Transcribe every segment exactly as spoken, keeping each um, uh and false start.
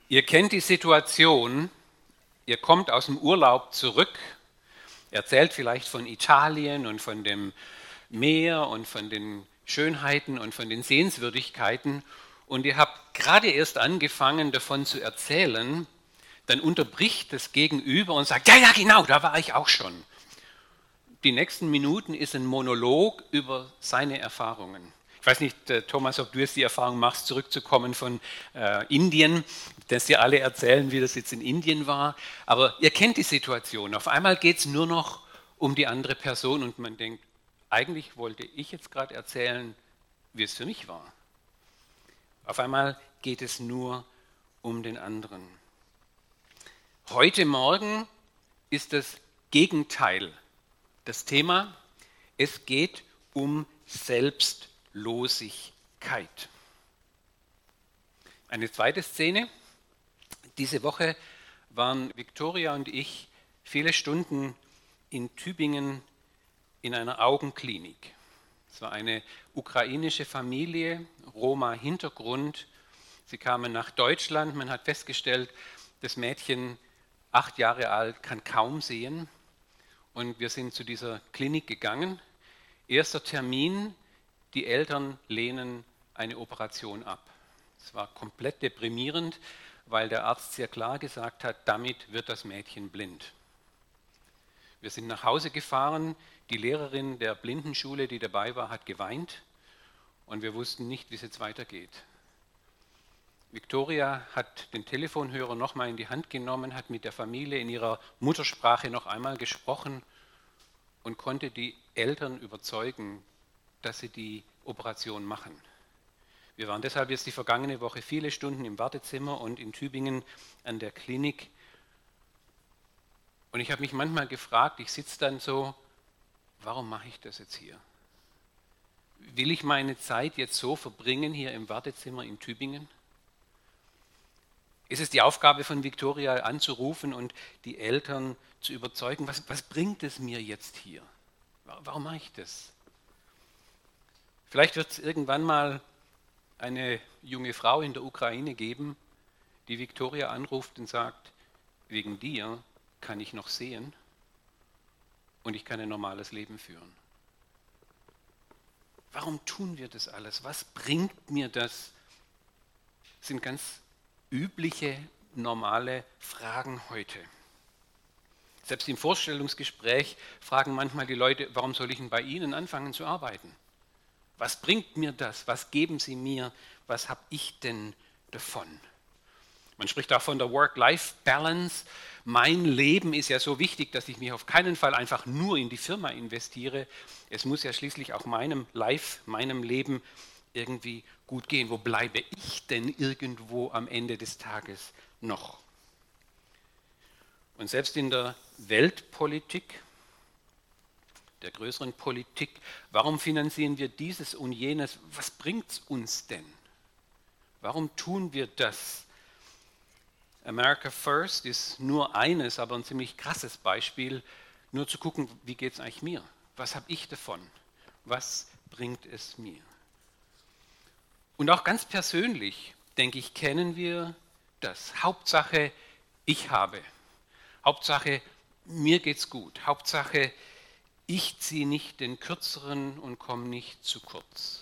Ihr kennt die Situation, ihr kommt aus dem Urlaub zurück, erzählt vielleicht von Italien und von dem Meer und von den Schönheiten und von den Sehenswürdigkeiten und ihr habt gerade erst angefangen davon zu erzählen, dann unterbricht das Gegenüber und sagt, ja, ja, genau, da war ich auch schon. Die nächsten Minuten ist ein Monolog über seine Erfahrungen. Ich weiß nicht, Thomas, ob du jetzt die Erfahrung machst, zurückzukommen von äh, Indien, dass dir alle erzählen, wie das jetzt in Indien war. Aber ihr kennt die Situation. Auf einmal geht es nur noch um die andere Person und man denkt, eigentlich wollte ich jetzt gerade erzählen, wie es für mich war. Auf einmal geht es nur um den anderen. Heute Morgen ist das Gegenteil das Thema. Es geht um Selbstlosigkeit. Eine zweite Szene. Diese Woche waren Viktoria und ich viele Stunden in Tübingen in einer Augenklinik. Es war eine ukrainische Familie, Roma-Hintergrund. Sie kamen nach Deutschland. Man hat festgestellt, das Mädchen, acht Jahre alt, kann kaum sehen. Und wir sind zu dieser Klinik gegangen. Erster Termin, die Eltern lehnen eine Operation ab. Es war komplett deprimierend, weil der Arzt sehr klar gesagt hat, damit wird das Mädchen blind. Wir sind nach Hause gefahren, die Lehrerin der Blindenschule, die dabei war, hat geweint und wir wussten nicht, wie es jetzt weitergeht. Viktoria hat den Telefonhörer nochmal in die Hand genommen, hat mit der Familie in ihrer Muttersprache noch einmal gesprochen und konnte die Eltern überzeugen, dass sie die Operation machen. Wir waren deshalb jetzt die vergangene Woche viele Stunden im Wartezimmer und in Tübingen an der Klinik. Und ich habe mich manchmal gefragt, ich sitze dann so, warum mache ich das jetzt hier? Will ich meine Zeit jetzt so verbringen hier im Wartezimmer in Tübingen? Ist es die Aufgabe von Viktoria anzurufen und die Eltern zu überzeugen, was, was bringt es mir jetzt hier? Warum mache ich das? Vielleicht wird es irgendwann mal eine junge Frau in der Ukraine geben, die Viktoria anruft und sagt, wegen dir kann ich noch sehen und ich kann ein normales Leben führen. Warum tun wir das alles? Was bringt mir das? Das sind ganz übliche, normale Fragen heute. Selbst im Vorstellungsgespräch fragen manchmal die Leute, warum soll ich denn bei Ihnen anfangen zu arbeiten? Was bringt mir das? Was geben Sie mir? Was habe ich denn davon? Man spricht auch von der Work-Life-Balance. Mein Leben ist ja so wichtig, dass ich mich auf keinen Fall einfach nur in die Firma investiere. Es muss ja schließlich auch meinem Life, meinem Leben irgendwie gut gehen. Wo bleibe ich denn irgendwo am Ende des Tages noch? Und selbst in der Weltpolitik, der größeren Politik, warum finanzieren wir dieses und jenes? Was bringt es uns denn? Warum tun wir das? America First ist nur eines, aber ein ziemlich krasses Beispiel, nur zu gucken, wie geht es eigentlich mir? Was habe ich davon? Was bringt es mir? Und auch ganz persönlich, denke ich, kennen wir das. Hauptsache, ich habe. Hauptsache, mir geht's gut. Hauptsache, ich ziehe nicht den Kürzeren und komme nicht zu kurz.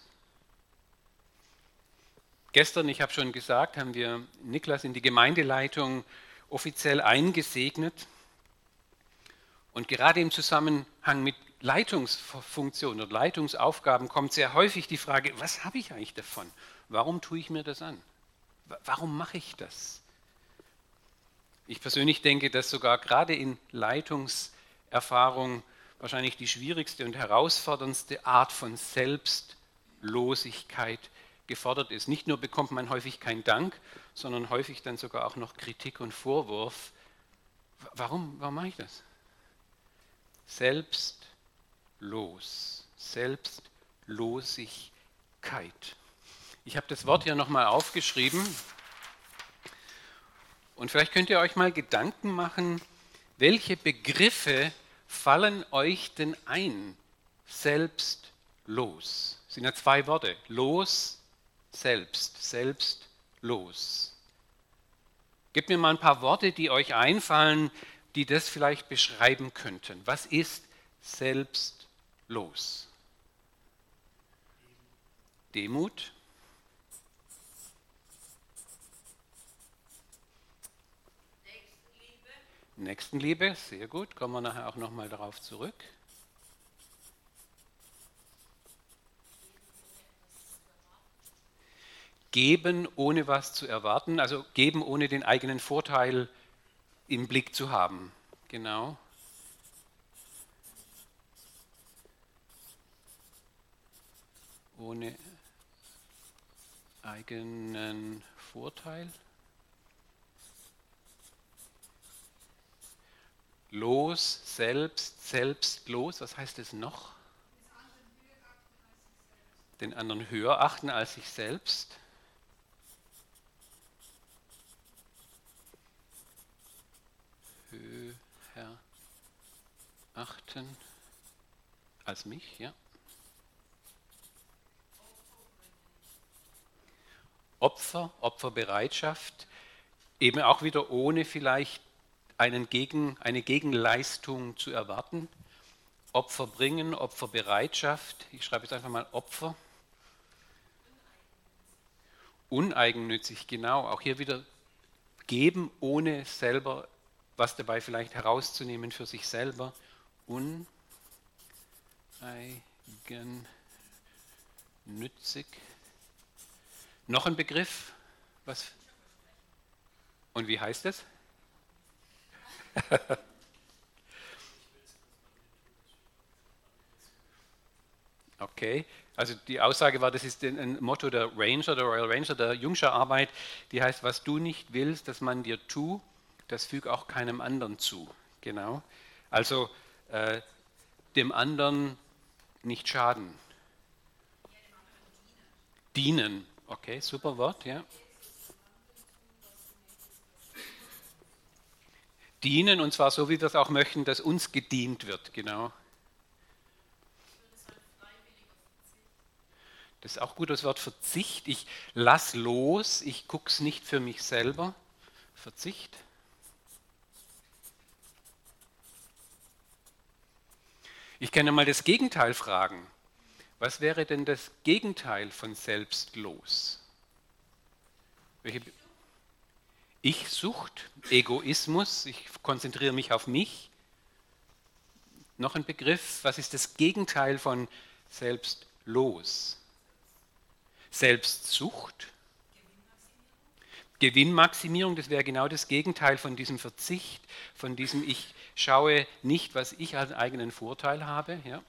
Gestern, ich habe schon gesagt, haben wir Niklas in die Gemeindeleitung offiziell eingesegnet. Und gerade im Zusammenhang mit Leitungsfunktionen oder Leitungsaufgaben kommt sehr häufig die Frage, was habe ich eigentlich davon? Warum tue ich mir das an? Warum mache ich das? Ich persönlich denke, dass sogar gerade in Leitungserfahrung wahrscheinlich die schwierigste und herausforderndste Art von Selbstlosigkeit gefordert ist. Nicht nur bekommt man häufig keinen Dank, sondern häufig dann sogar auch noch Kritik und Vorwurf. Warum, warum mache ich das? Selbstlos, Selbstlosigkeit. Ich habe das Wort hier nochmal aufgeschrieben und vielleicht könnt ihr euch mal Gedanken machen, welche Begriffe fallen euch denn ein? Selbstlos. Das sind ja zwei Worte. Los, selbst, selbstlos. Gebt mir mal ein paar Worte, die euch einfallen, die das vielleicht beschreiben könnten. Was ist selbstlos? Demut. Nächstenliebe. Nächstenliebe, sehr gut. Kommen wir nachher auch nochmal darauf zurück. Geben, ohne was zu erwarten, also geben, ohne den eigenen Vorteil im Blick zu haben. Genau. Ohne eigenen Vorteil. Los, selbst, selbstlos, was heißt es noch? Den anderen höher achten als sich selbst. Höher achten als mich, ja. Opfer, Opferbereitschaft, eben auch wieder ohne vielleicht einen Gegen, eine Gegenleistung zu erwarten. Opfer bringen, Opferbereitschaft, ich schreibe jetzt einfach mal Opfer. Uneigennützig, genau, auch hier wieder geben, ohne selber was dabei vielleicht herauszunehmen für sich selber. Uneigennützig. Noch ein Begriff? Was? Und wie heißt es? Okay, also die Aussage war, das ist ein Motto der Ranger, der Royal Ranger, der Jungschar-Arbeit, die heißt, was du nicht willst, dass man dir tut, das füg auch keinem anderen zu. Genau, also äh, dem anderen nicht schaden. Dienen, okay, super Wort, ja. Dienen, und zwar so, wie wir es auch möchten, dass uns gedient wird, genau. Das ist auch gut, das Wort Verzicht. Ich lass los, ich gucke es nicht für mich selber. Verzicht. Ich kann ja mal das Gegenteil fragen. Was wäre denn das Gegenteil von selbstlos? Welche Ich-Sucht, Egoismus, ich konzentriere mich auf mich. Noch ein Begriff, was ist das Gegenteil von selbstlos? Selbstsucht, Gewinnmaximierung, das wäre genau das Gegenteil von diesem Verzicht, von diesem ich schaue nicht, was ich als eigenen Vorteil habe. Ja.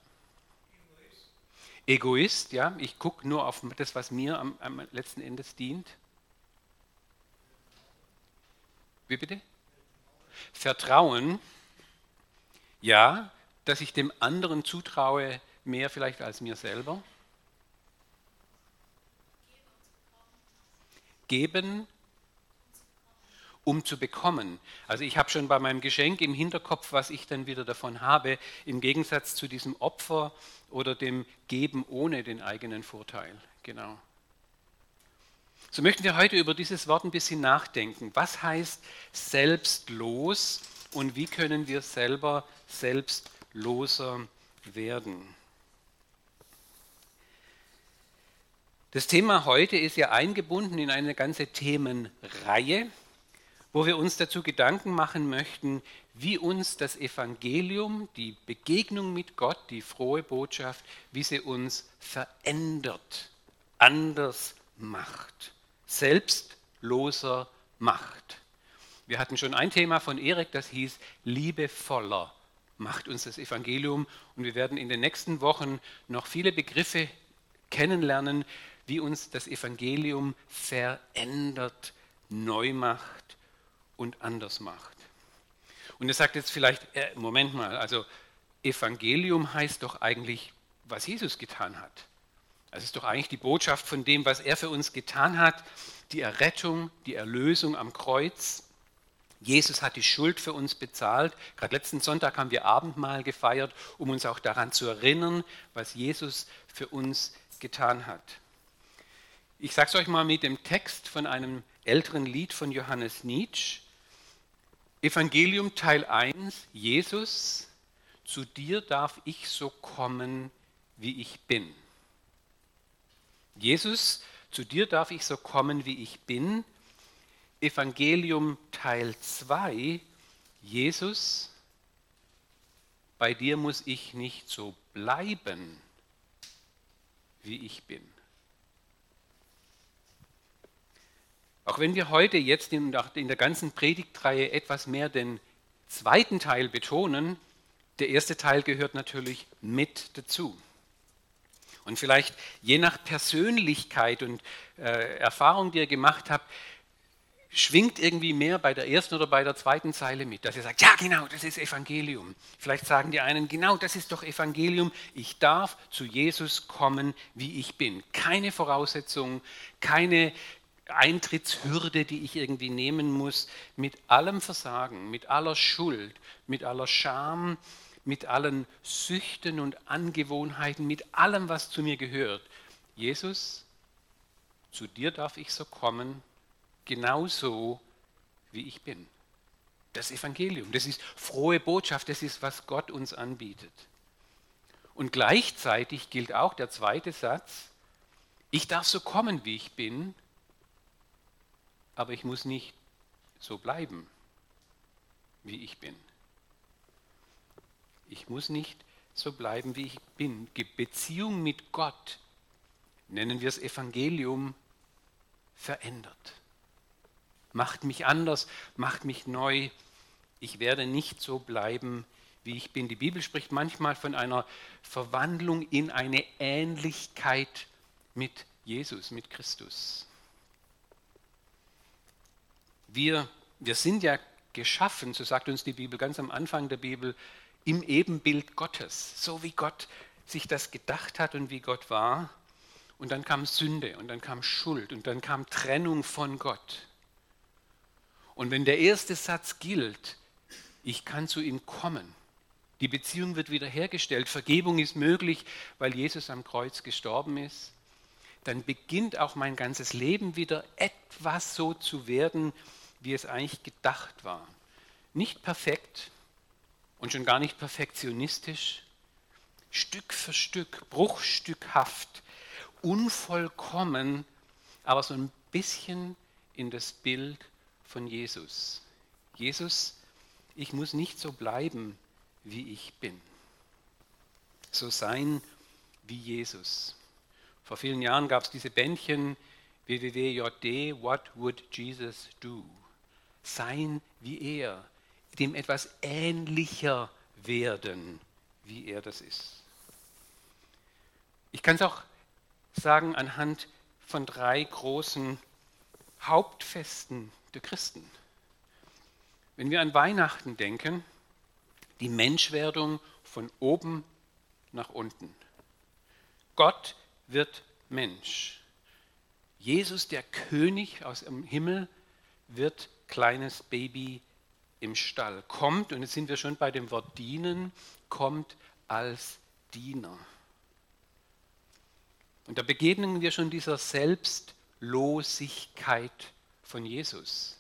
Egoist, ja, ich gucke nur auf das, was mir am, am letzten Endes dient. Wie bitte? Vertrauen, ja, dass ich dem anderen zutraue, mehr vielleicht als mir selber. Geben, um zu bekommen. Also ich habe schon bei meinem Geschenk im Hinterkopf, was ich dann wieder davon habe, im Gegensatz zu diesem Opfer oder dem Geben ohne den eigenen Vorteil. Genau. So möchten wir heute über dieses Wort ein bisschen nachdenken. Was heißt selbstlos und wie können wir selber selbstloser werden? Das Thema heute ist ja eingebunden in eine ganze Themenreihe, wo wir uns dazu Gedanken machen möchten, wie uns das Evangelium, die Begegnung mit Gott, die frohe Botschaft, wie sie uns verändert, anders macht, selbstloser macht. Wir hatten schon ein Thema von Erik, das hieß liebevoller macht uns das Evangelium, und wir werden in den nächsten Wochen noch viele Begriffe kennenlernen, wie uns das Evangelium verändert, neu macht und anders macht. Und ihr sagt jetzt vielleicht, äh, Moment mal, also Evangelium heißt doch eigentlich, was Jesus getan hat. Das ist doch eigentlich die Botschaft von dem, was er für uns getan hat, die Errettung, die Erlösung am Kreuz. Jesus hat die Schuld für uns bezahlt. Gerade letzten Sonntag haben wir Abendmahl gefeiert, um uns auch daran zu erinnern, was Jesus für uns getan hat. Ich sage es euch mal mit dem Text von einem älteren Lied von Johannes Nitsch. Evangelium Teil eins, Jesus, zu dir darf ich so kommen, wie ich bin. Jesus, zu dir darf ich so kommen, wie ich bin. Evangelium Teil zwei, Jesus, bei dir muss ich nicht so bleiben, wie ich bin. Auch wenn wir heute jetzt in der ganzen Predigtreihe etwas mehr den zweiten Teil betonen, der erste Teil gehört natürlich mit dazu. Und vielleicht je nach Persönlichkeit und äh, Erfahrung, die ihr gemacht habt, schwingt irgendwie mehr bei der ersten oder bei der zweiten Zeile mit, dass ihr sagt, ja genau, das ist Evangelium. Vielleicht sagen die einen, genau, das ist doch Evangelium. Ich darf zu Jesus kommen, wie ich bin. Keine Voraussetzung, keine Eintrittshürde, die ich irgendwie nehmen muss, mit allem Versagen, mit aller Schuld, mit aller Scham, mit allen Süchten und Angewohnheiten, mit allem, was zu mir gehört. Jesus, zu dir darf ich so kommen, genauso wie ich bin. Das Evangelium, das ist frohe Botschaft, das ist, was Gott uns anbietet. Und gleichzeitig gilt auch der zweite Satz, ich darf so kommen, wie ich bin, aber ich muss nicht so bleiben, wie ich bin. Ich muss nicht so bleiben, wie ich bin. Die Beziehung mit Gott, nennen wir es Evangelium, verändert. Macht mich anders, macht mich neu. Ich werde nicht so bleiben, wie ich bin. Die Bibel spricht manchmal von einer Verwandlung in eine Ähnlichkeit mit Jesus, mit Christus. Wir, wir sind ja geschaffen, so sagt uns die Bibel ganz am Anfang der Bibel, im Ebenbild Gottes, so wie Gott sich das gedacht hat und wie Gott war. Und dann kam Sünde und dann kam Schuld und dann kam Trennung von Gott. Und wenn der erste Satz gilt, ich kann zu ihm kommen, die Beziehung wird wiederhergestellt, Vergebung ist möglich, weil Jesus am Kreuz gestorben ist, dann beginnt auch mein ganzes Leben wieder etwas so zu werden, wie es eigentlich gedacht war. Nicht perfekt und schon gar nicht perfektionistisch, Stück für Stück, bruchstückhaft, unvollkommen, aber so ein bisschen in das Bild von Jesus. Jesus, ich muss nicht so bleiben, wie ich bin. So sein wie Jesus. Vor vielen Jahren gab es diese Bändchen W W W J D, What would Jesus do? Sein wie er, dem etwas ähnlicher werden, wie er das ist. Ich kann es auch sagen anhand von drei großen Hauptfesten der Christen. Wenn wir an Weihnachten denken, die Menschwerdung von oben nach unten. Gott wird Mensch. Jesus, der König aus dem Himmel, wird kleines Baby im Stall. Kommt, und jetzt sind wir schon bei dem Wort dienen, kommt als Diener. Und da begegnen wir schon dieser Selbstlosigkeit von Jesus.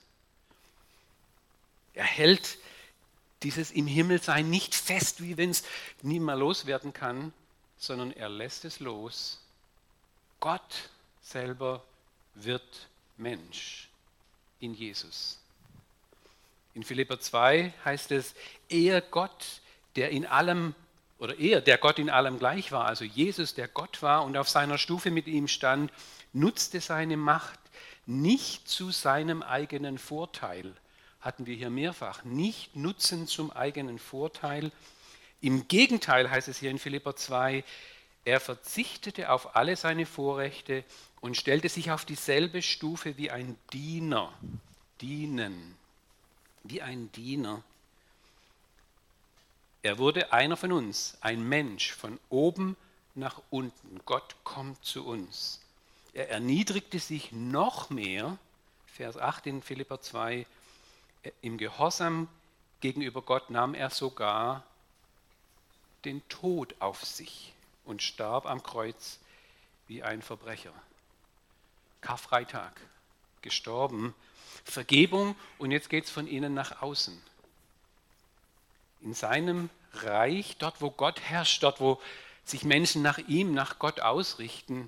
Er hält dieses im Himmelsein nicht fest, wie wenn es nie mehr loswerden kann, sondern er lässt es los. Gott selber wird Mensch in Jesus. In Philipper zwei heißt es, er Gott, der in allem, oder er, der Gott in allem gleich war, also Jesus, der Gott war und auf seiner Stufe mit ihm stand, nutzte seine Macht nicht zu seinem eigenen Vorteil. Hatten wir hier mehrfach, nicht nutzen zum eigenen Vorteil. Im Gegenteil heißt es hier in Philipper zwei, er verzichtete auf alle seine Vorrechte und stellte sich auf dieselbe Stufe wie ein Diener. Dienen. Wie ein Diener. Er wurde einer von uns, ein Mensch, von oben nach unten. Gott kommt zu uns. Er erniedrigte sich noch mehr, Vers acht in Philipper zwei, im Gehorsam gegenüber Gott nahm er sogar den Tod auf sich und starb am Kreuz wie ein Verbrecher. Karfreitag gestorben. Vergebung und jetzt geht es von innen nach außen. In seinem Reich, dort wo Gott herrscht, dort wo sich Menschen nach ihm, nach Gott ausrichten,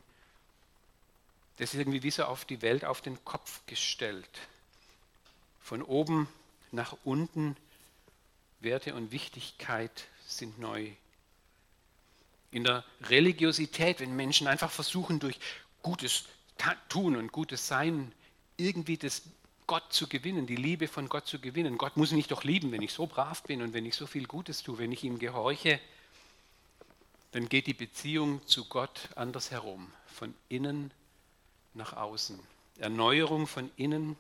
das ist irgendwie wie so auf die Welt auf den Kopf gestellt. Von oben nach unten, Werte und Wichtigkeit sind neu. In der Religiosität, wenn Menschen einfach versuchen, durch Gutes tun und Gutes sein, irgendwie das Gott zu gewinnen, die Liebe von Gott zu gewinnen. Gott muss mich doch lieben, wenn ich so brav bin und wenn ich so viel Gutes tue, wenn ich ihm gehorche, dann geht die Beziehung zu Gott anders herum, von innen nach außen. Erneuerung von innen.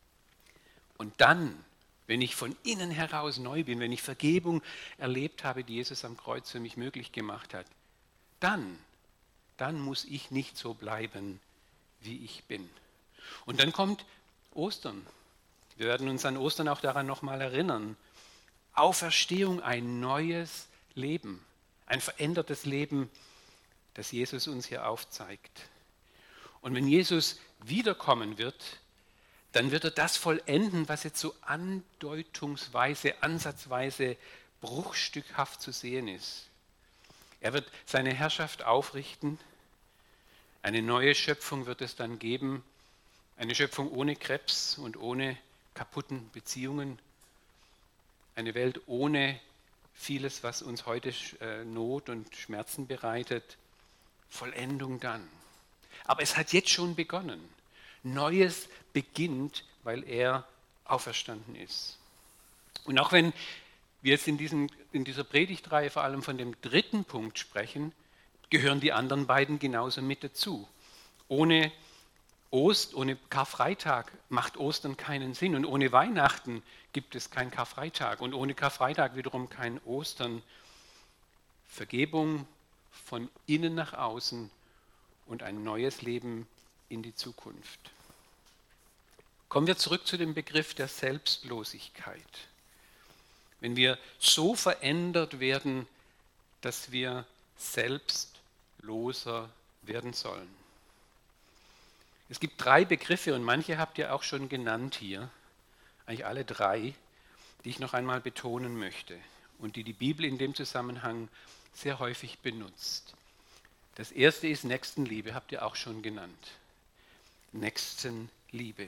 Und dann, wenn ich von innen heraus neu bin, wenn ich Vergebung erlebt habe, die Jesus am Kreuz für mich möglich gemacht hat, dann, dann muss ich nicht so bleiben, wie ich bin. Und dann kommt Ostern. Wir werden uns an Ostern auch daran nochmal erinnern. Auferstehung, ein neues Leben, ein verändertes Leben, das Jesus uns hier aufzeigt. Und wenn Jesus wiederkommen wird, dann wird er das vollenden, was jetzt so andeutungsweise, ansatzweise, bruchstückhaft zu sehen ist. Er wird seine Herrschaft aufrichten, eine neue Schöpfung wird es dann geben, eine Schöpfung ohne Krebs und ohne kaputten Beziehungen, eine Welt ohne vieles, was uns heute Not und Schmerzen bereitet, Vollendung dann. Aber es hat jetzt schon begonnen. Neues beginnt, weil er auferstanden ist. Und auch wenn wir jetzt in, diesem, in dieser Predigtreihe vor allem von dem dritten Punkt sprechen, gehören die anderen beiden genauso mit dazu. Ohne Ost, ohne Karfreitag macht Ostern keinen Sinn und ohne Weihnachten gibt es kein Karfreitag und ohne Karfreitag wiederum kein Ostern. Vergebung von innen nach außen und ein neues Leben in die Zukunft. Kommen wir zurück zu dem Begriff der Selbstlosigkeit. Wenn wir so verändert werden, dass wir selbstloser werden sollen. Es gibt drei Begriffe und manche habt ihr auch schon genannt hier, eigentlich alle drei, die ich noch einmal betonen möchte und die die Bibel in dem Zusammenhang sehr häufig benutzt. Das erste ist Nächstenliebe, habt ihr auch schon genannt. Nächstenliebe.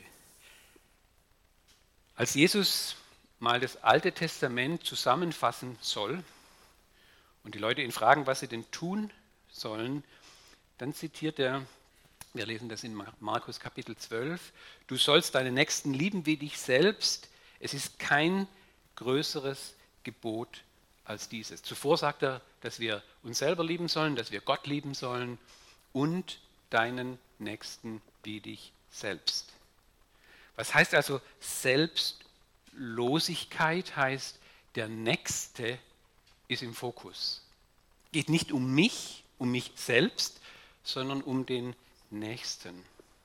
Als Jesus mal das Alte Testament zusammenfassen soll und die Leute ihn fragen, was sie denn tun sollen, dann zitiert er, wir lesen das in Markus Kapitel zwölf, du sollst deinen Nächsten lieben wie dich selbst, es ist kein größeres Gebot als dieses. Zuvor sagt er, dass wir uns selber lieben sollen, dass wir Gott lieben sollen und deinen Nächsten wie dich selbst. Was heißt also Selbstlosigkeit? Heißt, der Nächste ist im Fokus. Geht nicht um mich, um mich selbst, sondern um den Nächsten.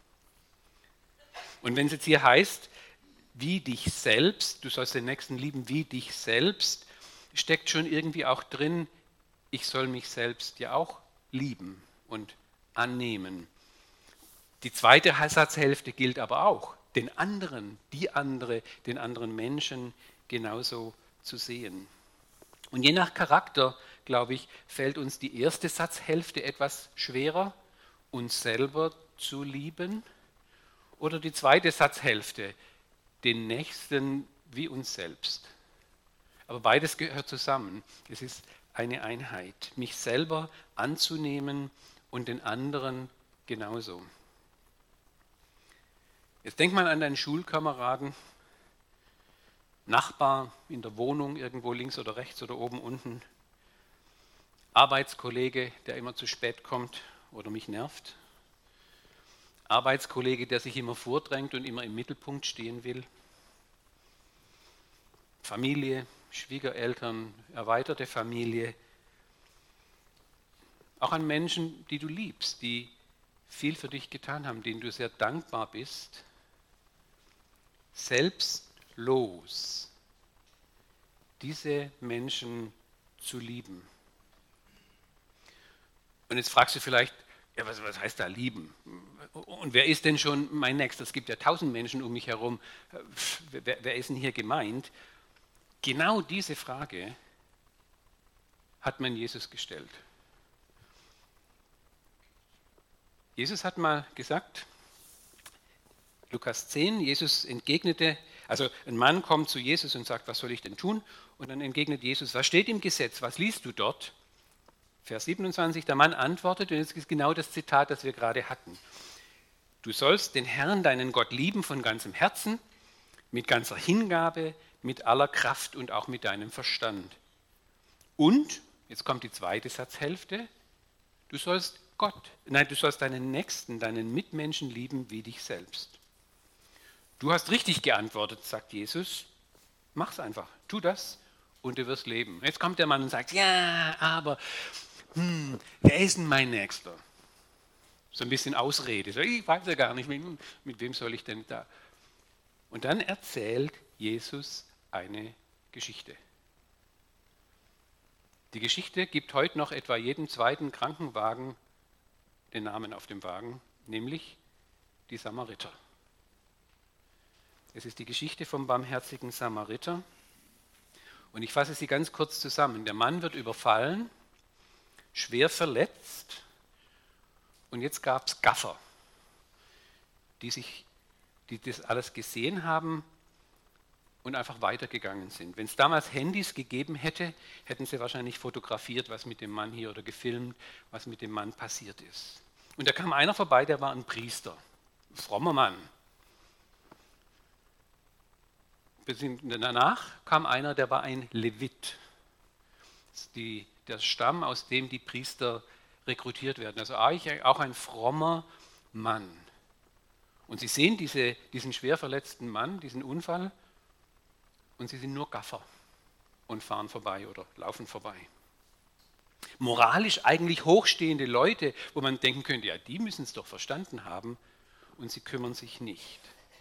Und wenn es jetzt hier heißt, wie dich selbst, du sollst den Nächsten lieben wie dich selbst, steckt schon irgendwie auch drin, ich soll mich selbst ja auch lieben und annehmen. Die zweite Satzhälfte gilt aber auch, den anderen, die andere, den anderen Menschen genauso zu sehen. Und je nach Charakter, glaube ich, fällt uns die erste Satzhälfte etwas schwerer, uns selber zu lieben, oder die zweite Satzhälfte, den Nächsten wie uns selbst. Aber beides gehört zusammen. Es ist eine Einheit, mich selber anzunehmen und den anderen genauso. Jetzt denk mal an deinen Schulkameraden, Nachbar in der Wohnung, irgendwo links oder rechts oder oben unten, Arbeitskollege, der immer zu spät kommt oder mich nervt, Arbeitskollege, der sich immer vordrängt und immer im Mittelpunkt stehen will, Familie, Schwiegereltern, erweiterte Familie, auch an Menschen, die du liebst, die viel für dich getan haben, denen du sehr dankbar bist, selbstlos diese Menschen zu lieben. Und jetzt fragst du vielleicht, ja, was, was heißt da lieben? Und wer ist denn schon mein Nächster? Es gibt ja tausend Menschen um mich herum. Wer, wer ist denn hier gemeint? Genau diese Frage hat man Jesus gestellt. Jesus hat mal gesagt, Lukas zehn, Jesus entgegnete, also ein Mann kommt zu Jesus und sagt, was soll ich denn tun? Und dann entgegnet Jesus, was steht im Gesetz, was liest du dort? Vers siebenundzwanzig, der Mann antwortet, und jetzt ist genau das Zitat, das wir gerade hatten. Du sollst den Herrn, deinen Gott, lieben von ganzem Herzen, mit ganzer Hingabe, mit aller Kraft und auch mit deinem Verstand. Und, jetzt kommt die zweite Satzhälfte, du sollst Gott, nein, du sollst deinen Nächsten, deinen Mitmenschen lieben wie dich selbst. Du hast richtig geantwortet, sagt Jesus, mach's einfach, tu das und du wirst leben. Jetzt kommt der Mann und sagt, ja, aber, hm, wer ist denn mein Nächster? So ein bisschen Ausrede, so, ich weiß ja gar nicht, mit, mit wem soll ich denn da? Und dann erzählt Jesus eine Geschichte. Die Geschichte gibt heute noch etwa jedem zweiten Krankenwagen den Namen auf dem Wagen, nämlich die Samariter. Es ist die Geschichte vom barmherzigen Samariter. Und ich fasse sie ganz kurz zusammen. Der Mann wird überfallen, schwer verletzt, und jetzt gab es Gaffer, die, sich, die das alles gesehen haben und einfach weitergegangen sind. Wenn es damals Handys gegeben hätte, hätten sie wahrscheinlich fotografiert, was mit dem Mann hier, oder gefilmt, was mit dem Mann passiert ist. Und da kam einer vorbei, der war ein Priester, ein frommer Mann. Danach kam einer, der war ein Levit. Das ist die, der Stamm, aus dem die Priester rekrutiert werden. Also auch ein frommer Mann. Und sie sehen diese, diesen schwer verletzten Mann, diesen Unfall, und sie sind nur Gaffer und fahren vorbei oder laufen vorbei. Moralisch eigentlich hochstehende Leute, wo man denken könnte, ja, die müssen es doch verstanden haben, und sie kümmern sich nicht.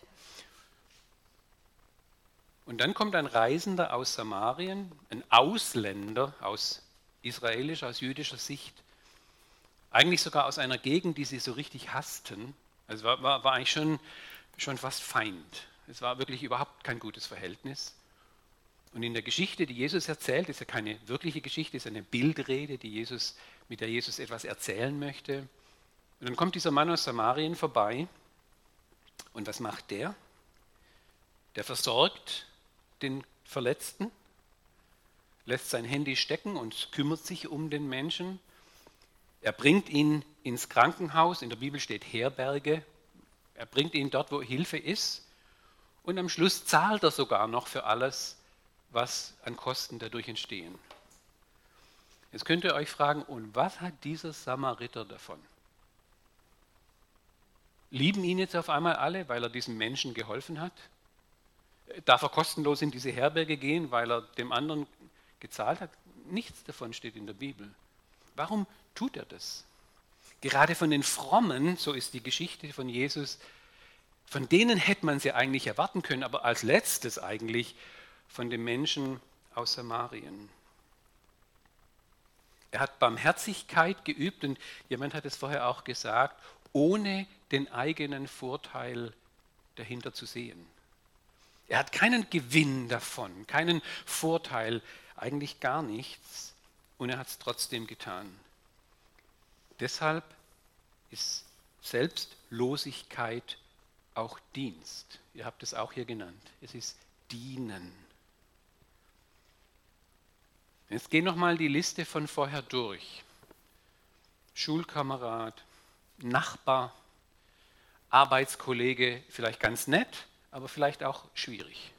Und dann kommt ein Reisender aus Samarien, ein Ausländer aus israelischer, aus jüdischer Sicht, eigentlich sogar aus einer Gegend, die sie so richtig hassten. Also war, war, war eigentlich schon, schon fast Feind. Es war wirklich überhaupt kein gutes Verhältnis. Und in der Geschichte, die Jesus erzählt, ist ja keine wirkliche Geschichte, ist eine Bildrede, die Jesus, mit der Jesus etwas erzählen möchte. Und dann kommt dieser Mann aus Samarien vorbei. Und was macht der? Der versorgt den Verletzten, lässt sein Handy stecken und kümmert sich um den Menschen. Er bringt ihn ins Krankenhaus, in der Bibel steht Herberge. Er bringt ihn dort, wo Hilfe ist. Und am Schluss zahlt er sogar noch für alles, was an Kosten dadurch entstehen. Jetzt könnt ihr euch fragen, und was hat dieser Samariter davon? Lieben ihn jetzt auf einmal alle, weil er diesem Menschen geholfen hat? Darf er kostenlos in diese Herberge gehen, weil er dem anderen gezahlt hat? Nichts davon steht in der Bibel. Warum tut er das? Gerade von den Frommen, so ist die Geschichte von Jesus, von denen hätte man sie eigentlich erwarten können, aber als letztes eigentlich von den Menschen aus Samarien. Er hat Barmherzigkeit geübt, und jemand hat es vorher auch gesagt, ohne den eigenen Vorteil dahinter zu sehen. Er hat keinen Gewinn davon, keinen Vorteil, eigentlich gar nichts, und er hat es trotzdem getan. Deshalb ist Selbstlosigkeit auch Dienst. Ihr habt es auch hier genannt. Es ist Dienen. Jetzt gehen nochmal die Liste von vorher durch. Schulkamerad, Nachbar, Arbeitskollege, vielleicht ganz nett, aber vielleicht auch schwierig.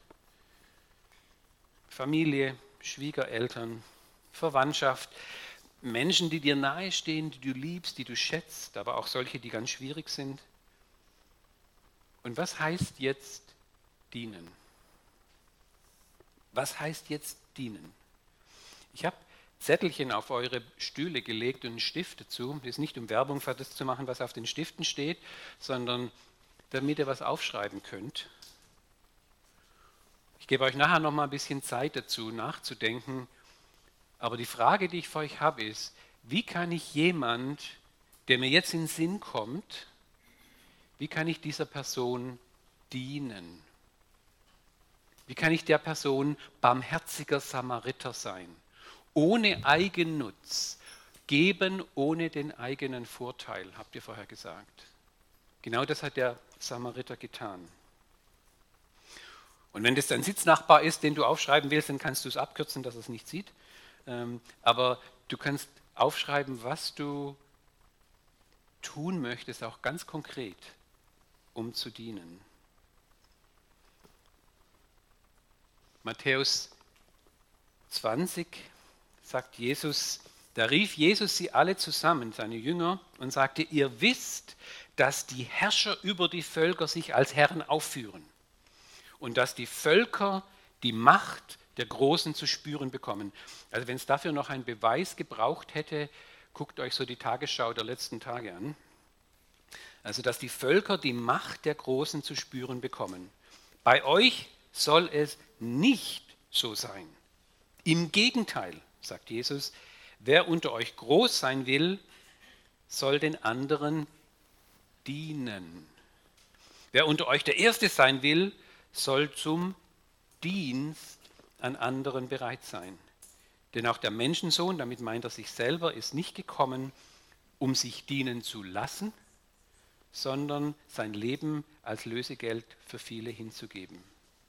Familie, Schwiegereltern, Verwandtschaft, Menschen, die dir nahestehen, die du liebst, die du schätzt, aber auch solche, die ganz schwierig sind. Und was heißt jetzt dienen? Was heißt jetzt dienen? Ich habe Zettelchen auf eure Stühle gelegt und einen Stift dazu. Das ist nicht, um Werbung für das zu machen, was auf den Stiften steht, sondern damit ihr was aufschreiben könnt. Ich gebe euch nachher noch mal ein bisschen Zeit dazu, nachzudenken. Aber die Frage, die ich für euch habe, ist, wie kann ich jemand, der mir jetzt in den Sinn kommt, Wie kann ich dieser Person dienen? Wie kann ich der Person barmherziger Samariter sein? Ohne Eigennutz, geben ohne den eigenen Vorteil, habt ihr vorher gesagt. Genau das hat der Samariter getan. Und wenn das dein Sitznachbar ist, den du aufschreiben willst, dann kannst du es abkürzen, dass er es nicht sieht. Aber du kannst aufschreiben, was du tun möchtest, auch ganz konkret, um zu dienen. Matthäus zwanzig sagt Jesus, da rief Jesus sie alle zusammen, seine Jünger, und sagte, ihr wisst, dass die Herrscher über die Völker sich als Herren aufführen und dass die Völker die Macht der Großen zu spüren bekommen. Also wenn es dafür noch einen Beweis gebraucht hätte, guckt euch so die Tagesschau der letzten Tage an. Also dass die Völker die Macht der Großen zu spüren bekommen. Bei euch soll es nicht so sein. Im Gegenteil, sagt Jesus, wer unter euch groß sein will, soll den anderen dienen. Wer unter euch der Erste sein will, soll zum Dienst an anderen bereit sein. Denn auch der Menschensohn, damit meint er sich selber, ist nicht gekommen, um sich dienen zu lassen, sondern sein Leben als Lösegeld für viele hinzugeben.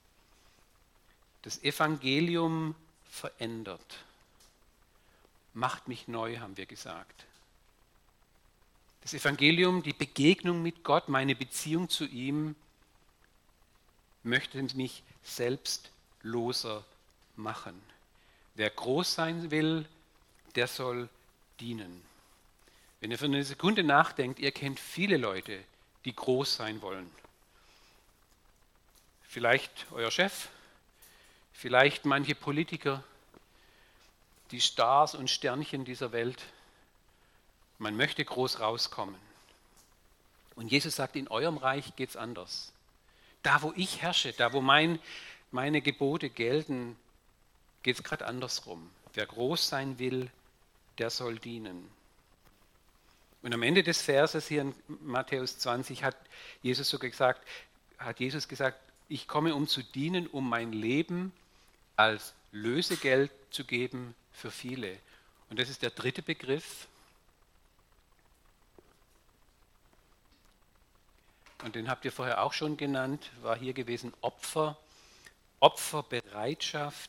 Das Evangelium verändert, macht mich neu, haben wir gesagt. Das Evangelium, die Begegnung mit Gott, meine Beziehung zu ihm, möchte mich selbstloser machen. Wer groß sein will, der soll dienen. Wenn ihr für eine Sekunde nachdenkt, ihr kennt viele Leute, die groß sein wollen. Vielleicht euer Chef, vielleicht manche Politiker, die Stars und Sternchen dieser Welt. Man möchte groß rauskommen. Und Jesus sagt, in eurem Reich geht es anders. Da, wo ich herrsche, da, wo mein, meine Gebote gelten, geht es gerade andersrum. Wer groß sein will, der soll dienen. Und am Ende des Verses hier in Matthäus zwanzig hat Jesus sogar gesagt, hat Jesus gesagt, ich komme, um zu dienen, um mein Leben als Lösegeld zu geben für viele. Und das ist der dritte Begriff. Und den habt ihr vorher auch schon genannt, war hier gewesen Opfer, Opferbereitschaft,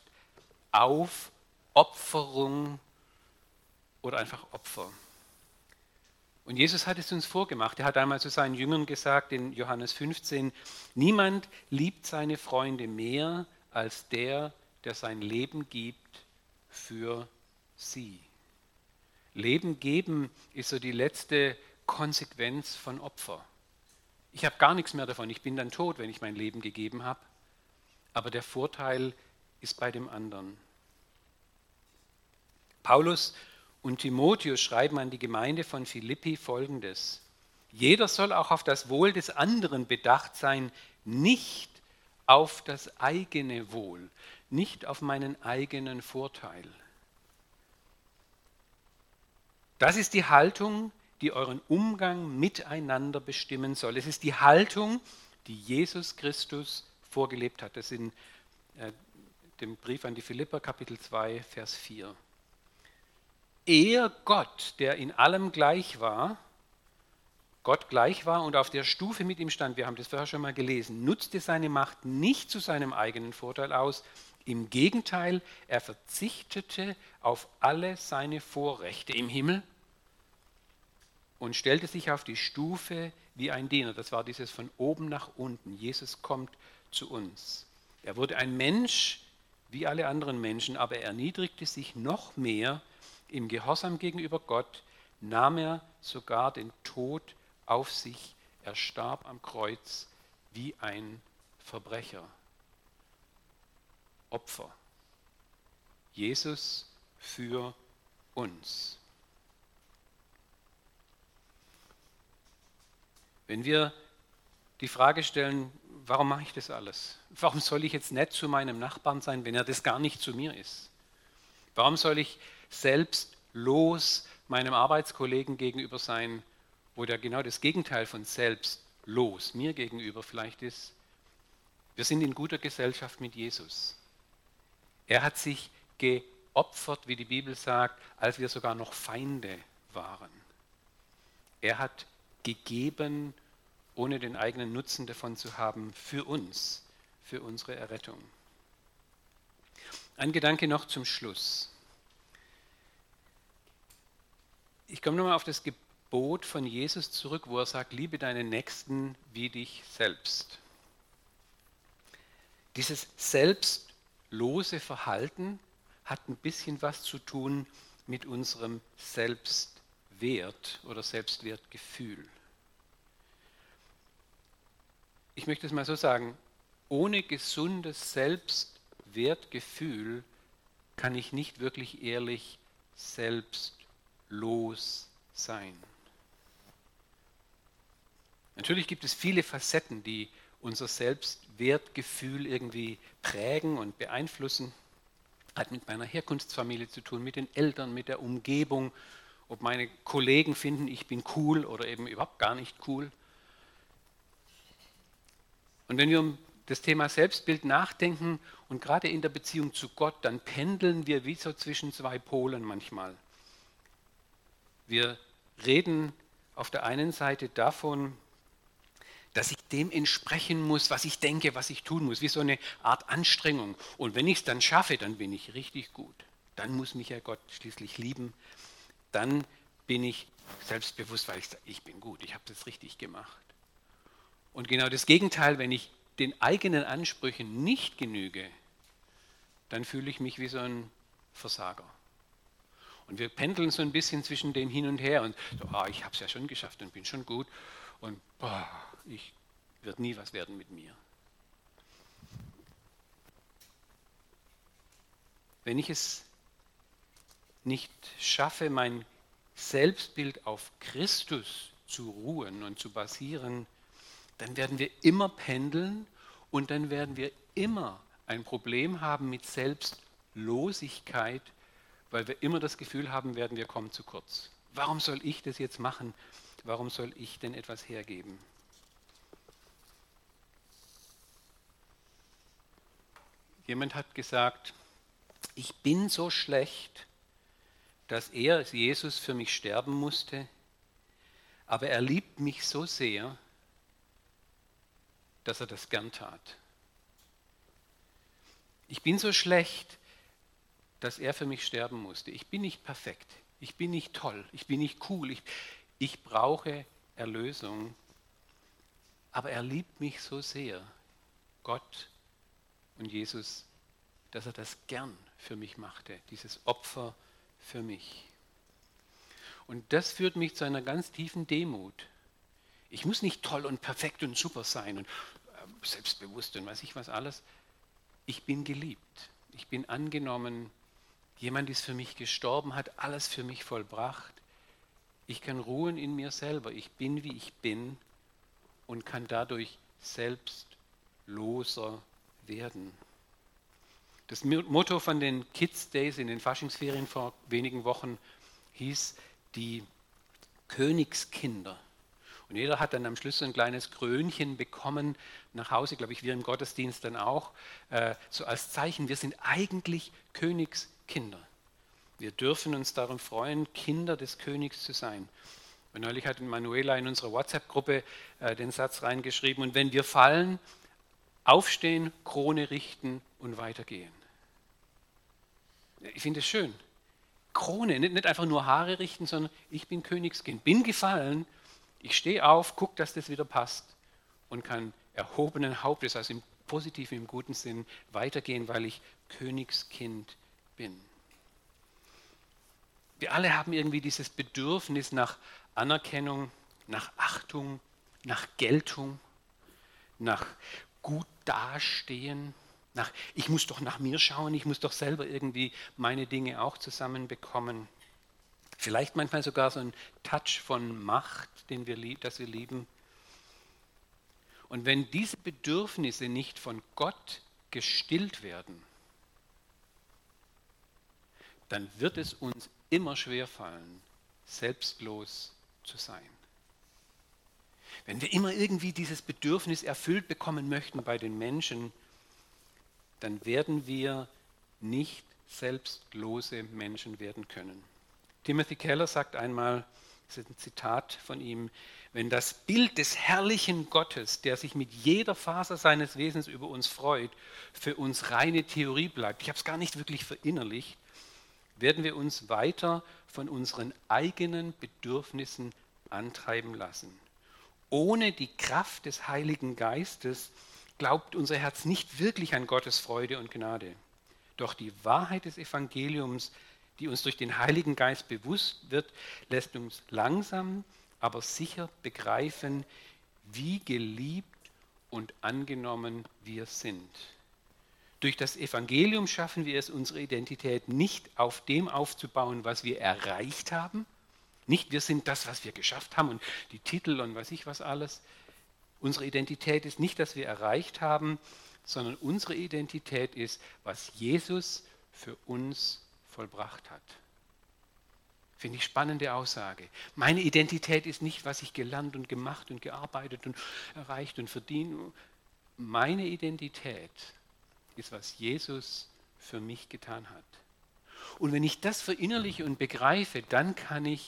Aufopferung oder einfach Opfer. Und Jesus hat es uns vorgemacht. Er hat einmal zu seinen Jüngern gesagt in Johannes fünfzehn, niemand liebt seine Freunde mehr als der, der sein Leben gibt für sie. Leben geben ist so die letzte Konsequenz von Opfer. Ich habe gar nichts mehr davon. Ich bin dann tot, wenn ich mein Leben gegeben habe. Aber der Vorteil ist bei dem anderen. Paulus und Timotheus schreiben an die Gemeinde von Philippi Folgendes. Jeder soll auch auf das Wohl des anderen bedacht sein, nicht auf das eigene Wohl, nicht auf meinen eigenen Vorteil. Das ist die Haltung, die euren Umgang miteinander bestimmen soll. Es ist die Haltung, die Jesus Christus vorgelebt hat. Das ist in äh, dem Brief an die Philipper, Kapitel zwei, Vers vier. Er, Gott, der in allem gleich war, Gott gleich war und auf der Stufe mit ihm stand, wir haben das vorher schon mal gelesen, nutzte seine Macht nicht zu seinem eigenen Vorteil aus. Im Gegenteil, er verzichtete auf alle seine Vorrechte im Himmel und stellte sich auf die Stufe wie ein Diener. Das war dieses von oben nach unten. Jesus kommt zu uns. Er wurde ein Mensch wie alle anderen Menschen, aber er erniedrigte sich noch mehr. Im Gehorsam gegenüber Gott nahm er sogar den Tod auf sich. Er starb am Kreuz wie ein Verbrecher. Opfer. Jesus für uns. Wenn wir die Frage stellen, warum mache ich das alles? Warum soll ich jetzt nett zu meinem Nachbarn sein, wenn er das gar nicht zu mir ist? Warum soll ich selbstlos meinem Arbeitskollegen gegenüber sein, wo der genau das Gegenteil von selbst selbstlos mir gegenüber vielleicht ist, wir sind in guter Gesellschaft mit Jesus. Er hat sich geopfert, wie die Bibel sagt, als wir sogar noch Feinde waren. Er hat gegeben, ohne den eigenen Nutzen davon zu haben, für uns, für unsere Errettung. Ein Gedanke noch zum Schluss. Ich komme nochmal auf das Gebot von Jesus zurück, wo er sagt, liebe deinen Nächsten wie dich selbst. Dieses selbstlose Verhalten hat ein bisschen was zu tun mit unserem Selbstwert oder Selbstwertgefühl. Ich möchte es mal so sagen, ohne gesundes Selbstwertgefühl kann ich nicht wirklich ehrlich selbstlos sein. Natürlich gibt es viele Facetten, die unser Selbstwertgefühl irgendwie prägen und beeinflussen. Hat mit meiner Herkunftsfamilie zu tun, mit den Eltern, mit der Umgebung, ob meine Kollegen finden, ich bin cool oder eben überhaupt gar nicht cool. Und wenn wir um das Thema Selbstbild nachdenken und gerade in der Beziehung zu Gott, dann pendeln wir wie so zwischen zwei Polen manchmal. Wir reden auf der einen Seite davon, dass ich dem entsprechen muss, was ich denke, was ich tun muss, wie so eine Art Anstrengung. Und wenn ich es dann schaffe, dann bin ich richtig gut. Dann muss mich ja Gott schließlich lieben. Dann bin ich selbstbewusst, weil ich sage, ich bin gut, ich habe das richtig gemacht. Und genau das Gegenteil, wenn ich den eigenen Ansprüchen nicht genüge, dann fühle ich mich wie so ein Versager. Und wir pendeln so ein bisschen zwischen dem hin und her und so, ah, ich habe es ja schon geschafft und bin schon gut und boah, ich wird nie was werden mit mir. Wenn ich es nicht schaffe, mein Selbstbild auf Christus zu ruhen und zu basieren, dann werden wir immer pendeln und dann werden wir immer ein Problem haben mit Selbstlosigkeit, weil wir immer das Gefühl haben werden, wir kommen zu kurz. Warum soll ich das jetzt machen? Warum soll ich denn etwas hergeben? Jemand hat gesagt, ich bin so schlecht, dass er, Jesus, für mich sterben musste, aber er liebt mich so sehr, dass er das gern tat. Ich bin so schlecht, dass er für mich sterben musste. Ich bin nicht perfekt, ich bin nicht toll, ich bin nicht cool, ich, ich brauche Erlösung, aber er liebt mich so sehr, Gott und Jesus, dass er das gern für mich machte, dieses Opfer für mich. Und das führt mich zu einer ganz tiefen Demut. Ich muss nicht toll und perfekt und super sein und äh, selbstbewusst und weiß ich was alles. Ich bin geliebt, ich bin angenommen, jemand ist für mich gestorben, hat alles für mich vollbracht. Ich kann ruhen in mir selber, ich bin wie ich bin und kann dadurch selbstloser werden. Das Motto von den Kids Days in den Faschingsferien vor wenigen Wochen hieß die Königskinder. Und jeder hat dann am Schluss so ein kleines Krönchen bekommen nach Hause, glaube ich, wir im Gottesdienst dann auch, äh, so als Zeichen, wir sind eigentlich Königskinder. Wir dürfen uns darum freuen, Kinder des Königs zu sein. Und neulich hat Manuela in unserer WhatsApp-Gruppe äh, den Satz reingeschrieben, und wenn wir fallen, aufstehen, Krone richten und weitergehen. Ich finde es schön. Krone, nicht, nicht einfach nur Haare richten, sondern ich bin Königskind, bin gefallen, ich stehe auf, gucke, dass das wieder passt und kann erhobenen Hauptes, also im positiven, im guten Sinn, weitergehen, weil ich Königskind bin. Wir alle haben irgendwie dieses Bedürfnis nach Anerkennung, nach Achtung, nach Geltung, nach gut dastehen, nach, ich muss doch nach mir schauen, ich muss doch selber irgendwie meine Dinge auch zusammenbekommen. Vielleicht manchmal sogar so ein Touch von Macht, den wir, das wir lieben. Und wenn diese Bedürfnisse nicht von Gott gestillt werden, dann wird es uns immer schwerfallen, selbstlos zu sein. wenn wir immer irgendwie dieses Bedürfnis erfüllt bekommen möchten bei den Menschen, dann werden wir nicht selbstlose Menschen werden können. Timothy Keller sagt einmal, das ist ein Zitat von ihm, wenn das Bild des herrlichen Gottes, der sich mit jeder Faser seines Wesens über uns freut, für uns reine Theorie bleibt, ich habe es gar nicht wirklich verinnerlicht, werden wir uns weiter von unseren eigenen Bedürfnissen antreiben lassen. Ohne die Kraft des Heiligen Geistes glaubt unser Herz nicht wirklich an Gottes Freude und Gnade. Doch die Wahrheit des Evangeliums, die uns durch den Heiligen Geist bewusst wird, lässt uns langsam, aber sicher begreifen, wie geliebt und angenommen wir sind. Durch das Evangelium schaffen wir es, unsere Identität nicht auf dem aufzubauen, was wir erreicht haben. Nicht, wir sind das, was wir geschafft haben und die Titel und weiß ich was alles. Unsere Identität ist nicht, dass wir erreicht haben, sondern unsere Identität ist, was Jesus für uns vollbracht hat. Finde ich spannende Aussage. Meine Identität ist nicht, was ich gelernt und gemacht und gearbeitet und erreicht und verdient. Meine Identität ist, was Jesus für mich getan hat. Und wenn ich das verinnerliche und begreife, dann kann ich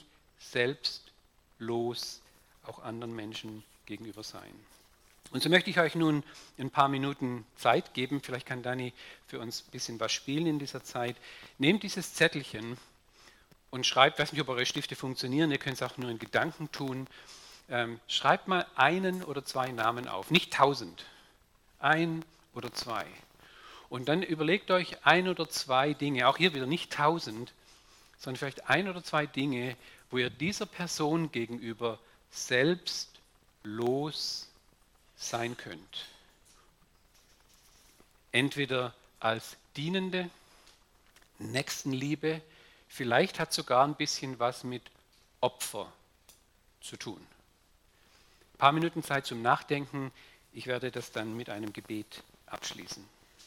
selbstlos auch anderen Menschen gegenüber sein. Und so möchte ich euch nun ein paar Minuten Zeit geben. Vielleicht kann Dani für uns ein bisschen was spielen in dieser Zeit. Nehmt dieses Zettelchen und schreibt, ich weiß nicht, ob eure Stifte funktionieren, ihr könnt es auch nur in Gedanken tun. Ähm, schreibt mal einen oder zwei Namen auf, nicht tausend, ein oder zwei. Und dann überlegt euch ein oder zwei Dinge, auch hier wieder nicht tausend, sondern vielleicht ein oder zwei Dinge, wo ihr dieser Person gegenüber selbstlos sein könnt. Entweder als Dienende, Nächstenliebe, vielleicht hat sogar ein bisschen was mit Opfer zu tun. Ein paar Minuten Zeit zum Nachdenken. Ich werde das dann mit einem Gebet abschließen.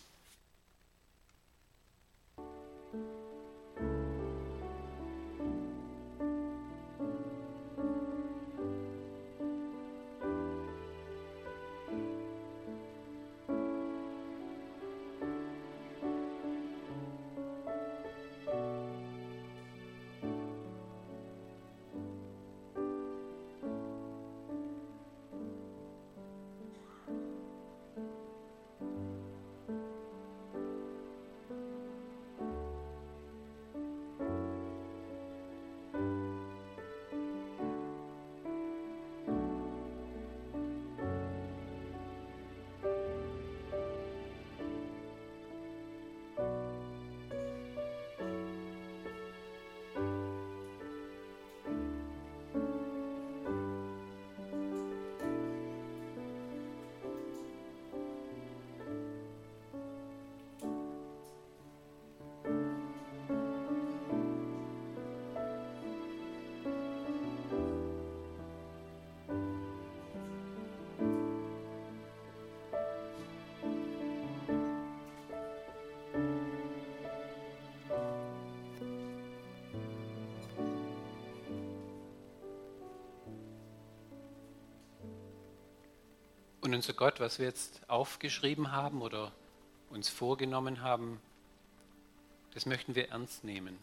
Und unser Gott, was wir jetzt aufgeschrieben haben oder uns vorgenommen haben, das möchten wir ernst nehmen.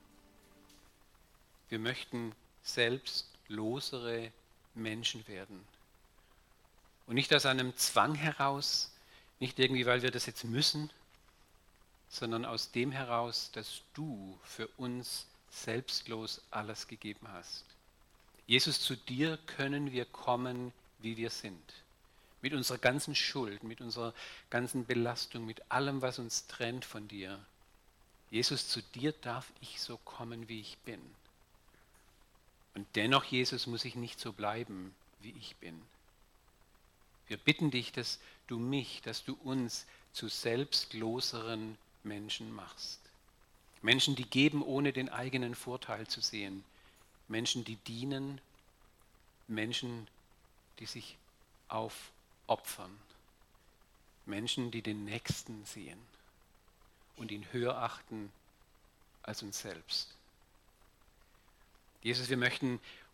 Wir möchten selbstlosere Menschen werden. Und nicht aus einem Zwang heraus, nicht irgendwie, weil wir das jetzt müssen, sondern aus dem heraus, dass du für uns selbstlos alles gegeben hast. Jesus, zu dir können wir kommen, wie wir sind. Mit unserer ganzen Schuld, mit unserer ganzen Belastung, mit allem, was uns trennt von dir. Jesus, zu dir darf ich so kommen, wie ich bin. Und dennoch, Jesus, muss ich nicht so bleiben, wie ich bin. Wir bitten dich, dass du mich, dass du uns zu selbstloseren Menschen machst. Menschen, die geben, ohne den eigenen Vorteil zu sehen. Menschen, die dienen. Menschen, die sich aufopfern. Menschen, die den Nächsten sehen und ihn höher achten als uns selbst. Jesus, wir möchten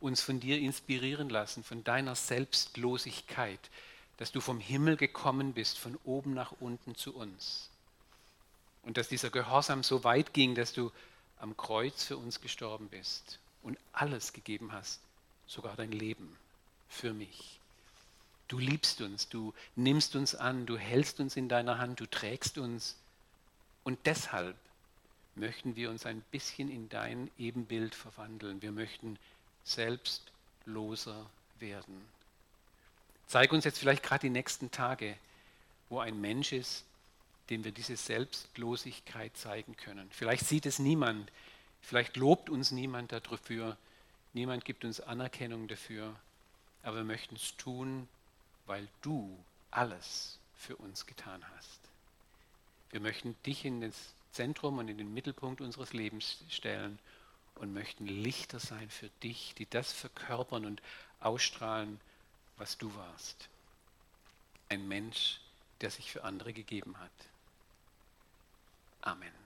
uns von dir inspirieren lassen, von deiner Selbstlosigkeit, dass du vom Himmel gekommen bist, von oben nach unten zu uns. Und dass dieser Gehorsam so weit ging, dass du am Kreuz für uns gestorben bist und alles gegeben hast, sogar dein Leben für mich. Du liebst uns, du nimmst uns an, du hältst uns in deiner Hand, du trägst uns. Und deshalb möchten wir uns ein bisschen in dein Ebenbild verwandeln. Wir möchten selbstloser werden. Zeig uns jetzt vielleicht gerade die nächsten Tage, wo ein Mensch ist, dem wir diese Selbstlosigkeit zeigen können. Vielleicht sieht es niemand, vielleicht lobt uns niemand dafür, niemand gibt uns Anerkennung dafür, aber wir möchten es tun, weil du alles für uns getan hast. Wir möchten dich in das Zentrum und in den Mittelpunkt unseres Lebens stellen und möchten Lichter sein für dich, die das verkörpern und ausstrahlen, was du warst. Ein Mensch, der sich für andere gegeben hat. Amen.